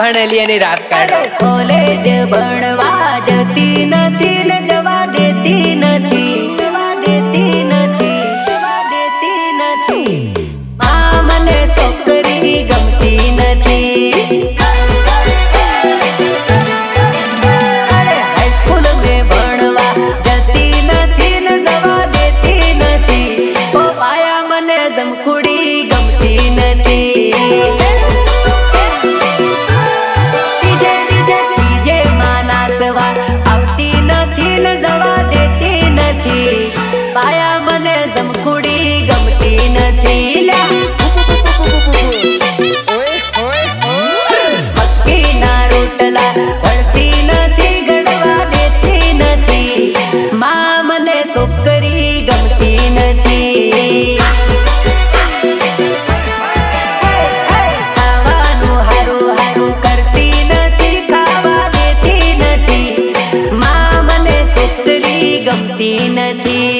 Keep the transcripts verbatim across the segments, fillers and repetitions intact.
ભણેલી એની રાત કાઢો. કોલેજ ભણવા જતી નથી ને જવા દેતી નથી, જવા દેતી નથી, જવા દેતી નથી. આ મને છોકરી ગમતી નથી. અરે હાઈસ્કૂલ મેં ભણવા જતી નથી ને જવા દેતી નથી. ઓ પાયા મને જમકુડી ગમતી નથી. આવતી નથી ને જવા દેતી નથી. પાયા મને જમકુડી ગમતી નથી. મક્કીના રોટલા વળતી નથી, ગળવા દેતી નથી. માં મને છોકરી ગમતી નથી. ખાવાનું હારું હારું કરતી નથી, ખાવા દેતી નથી. માં મને છોકરી ગમતી નથી.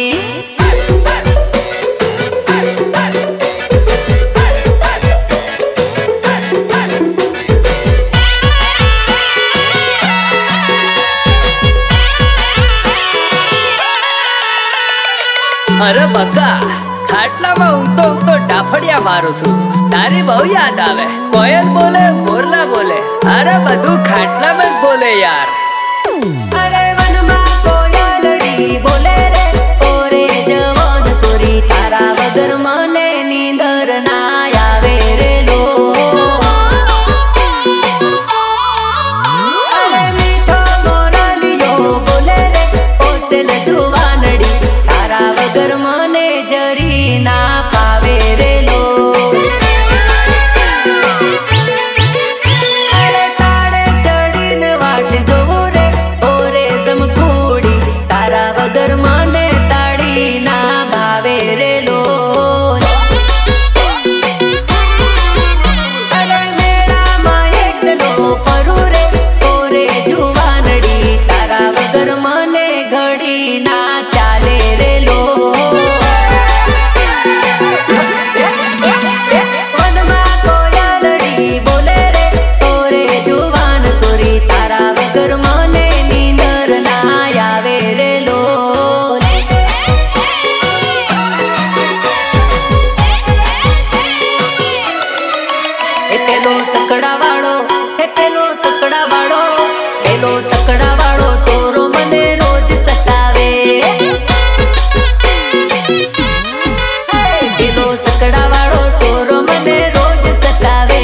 અરે બકા, ખાટલામાં ઊંઘતો ઊંઘતો ડાફડિયા મારું છું. તારી બહુ યાદ આવે. કોયલ બોલે, મોરલા બોલે, અરે બધું ખાટલામાં જ બોલે યાર. અરે વનમાં કોયલડી બોલે રે, ઓરે જવાન સોરી તારા વગર મને નીંદર ના આવે રે લો. અરે મીઠો મોરલિયો બોલે રે, ઓસેલ જુવાનડી તારા વગર મને જરી ના ફાવે રે લો. અરે તાળે ચડીને વાટ જોવું રે, ઓરે જમકુડી તારા વગર મને તાળી ના ભાવે રે લો. અરે મેળામાં એકલો ફરું રે, ઓરે જુવાનડી તારા વગર મને ઘડી ના ચાલે રે લો. વનમાં કોયલડી બોલે રે, ઓરે જુવાન સોરી તારા વગર મને નીંદર ના આવે રે લો. એ પેલો સકડા વાળો, એ પેલો સકડા વાળો, પેલો સકડા વાળો સોરો મને રોજ સતાવે. પેલો સકડા વાળો સોરો મને રોજ સતાવે.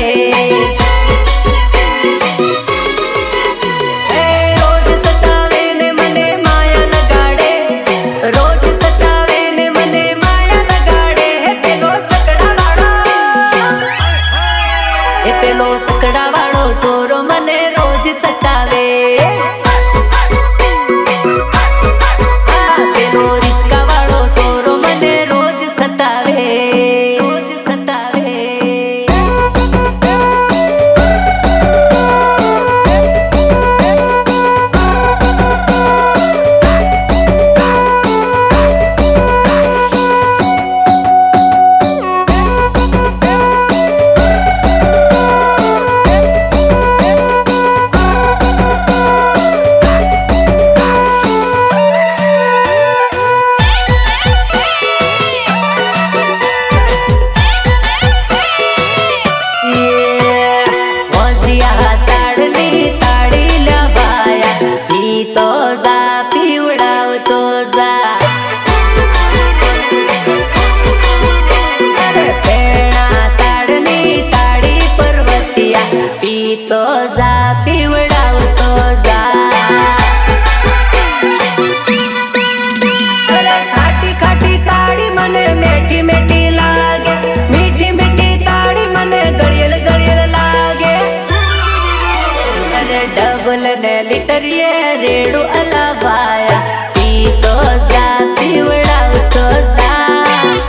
એ રોજ સતાવે ને મને માયા લગાડે, રોજ સતાવે ને મને માયા લગાડે. હે પેલો સકડા વાળો, એ પેલો સકડા વાળો સોરો મને રોજ સતાવે. આ પેલો રિસ્કા વાળો સોરો મને રોજ સતાવે, રોજ સતાવે. વજિયા તાળની તાળી લવાયા, પીતો જા પીવડાવતો જા. અરે પેણા તાળની તાળી પર્વતિયા, પીતો જા પીવડાવતો જા. અરે ખાટી ખાટી તાળી મને મેઠી મેઠી લાગે, મીઠી મીઠી તાળી મને ગળિયલ ગળિયલ લાગે. અરે ડબલ ને લીટરીએ રેડું અલાવાયા, પીતો જા પીવડાવતો જા.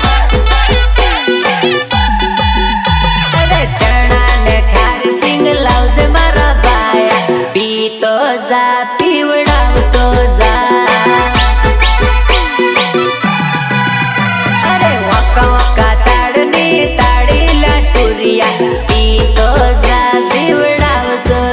અરે ચણા ને ખારી સિંગ લાવજે મારા બાયા, પીતો જા પીવડાવતો જા. અરે વકા વકા તાળની તાળી લા સુરિયા, પીતો જા પીવડાવતો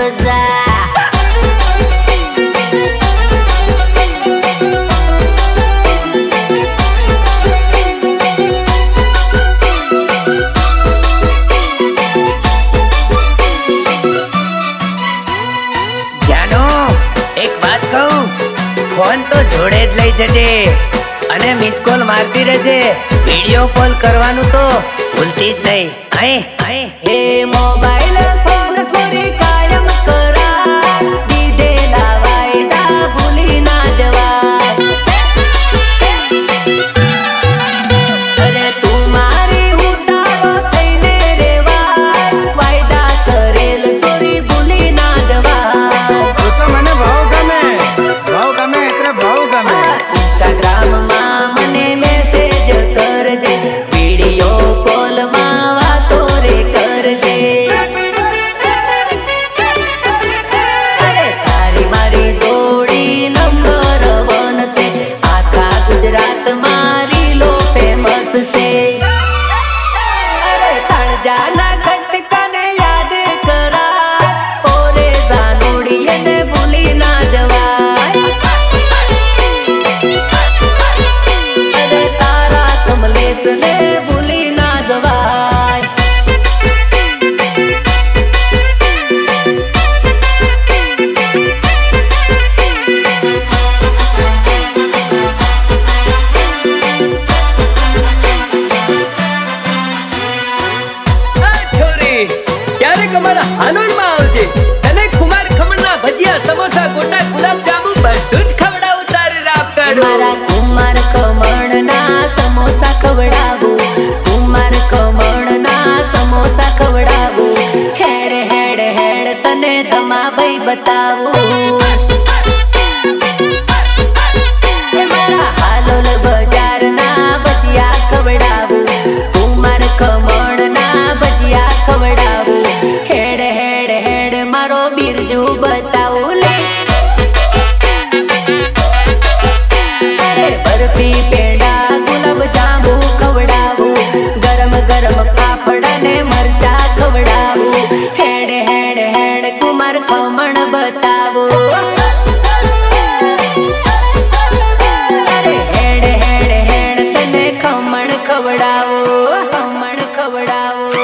ફોન તો જોડે જ લઈ જજે અને મિસ કોલ મારતી રહેજે. વિડિયો કોલ કરવાનું તો ભૂલતી જ નહીં. આય આય એ મોબાઈલ ફોન સોરી કાયમ કરાર દીધેલા વાયદા ભૂલી ના જવાય. અરે તું મારી ઉતારો થઈને રેવાય વાયદા કરેલ સોરી ભૂલી ના જવાય. તો તો મને બહુ ગમે બહુ ગમે એટલે બહુ ગમે. ઇન્સ્ટાગ્રામમાં મને મેસેજ કરજે વિડિયો કોલમાં વાતો રે કરજે. અરે તારી મારી જોડી નંબર વન છે આખા ગુજરાત મારી લો ફેમસ છે. અરે તળજાના ઘટકાને યાદ કરા ઓરે જાનુડી એને ભૂલી ના જવાય. અરે તારા કમલેશને ભૂલી ના જવાય. આ છોરી ક્યારેક અમારા હાલોલમાં આવજે. તને કુમાર ખમણના ભજીયા સમોસા ગોટા ગુલાબ જાંબુ બધું જ ખવડાવું તારે રાપ કાઢું. મારા કુમાર કમળના સમોસા ખવડાવું કુમાર કમળના સમોસા ખવડાવું. હેડ હેડ હેડ તને ધમાભાઈ બતાવું. એ મારા હાલોલ બજારના ભજીયા ખવડાવું કુમાર કમળના ભજીયા ખવડાવું. હેડ હેડ હેડ મારો બિરજુ બતાવું લે. અરે બરફી પેડા ગુલાબ જાંબુ ખવડાવું ગરમ ગરમ પાપડા ને મરચા ખવડાવું. હેડ હેડ હેડ કુમાર ખમણ બતાવું. અરે હેડ હેડ હેડ તને ખમણ ખવડાવું ખમણ ખવડાવું.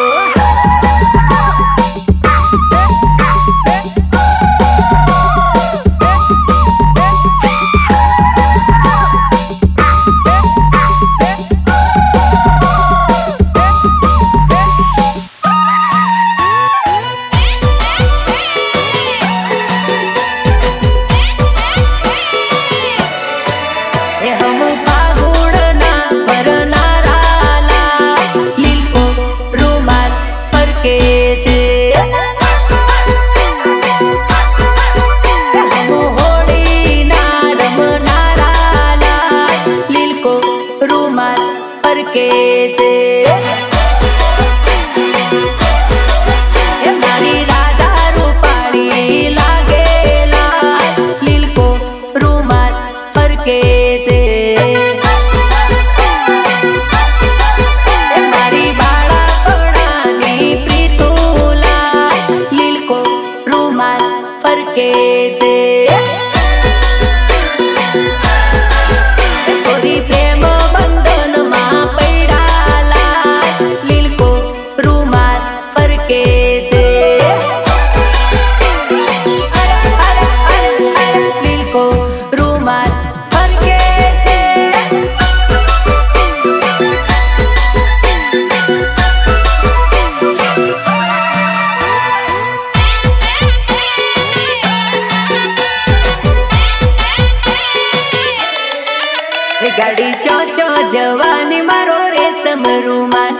એ હમ પાગુડના પરનારા લાલ લીલકો રૂમાલ પર કેસે. હમ હોળીના રમનારા લાલ લીલકો રૂમાલ પર કેસે. એ મારી રાધા રૂપાળી લાગેલા લીલકો રૂમાલ પર કેસે. એ મારી બાળાપણાની પ્રીતુલા લીલકો રૂમાલ પર કેસે. એ સોરી પ્રેમ બંધનમાં પૈડાલા લીલકો રૂમાલ પર કેસે. અરે અરે અરે અરે લીલકો રૂમાલ પર કેસે. એ ગાડી ચો ચો જવાની મારો રેશમ રૂમાલ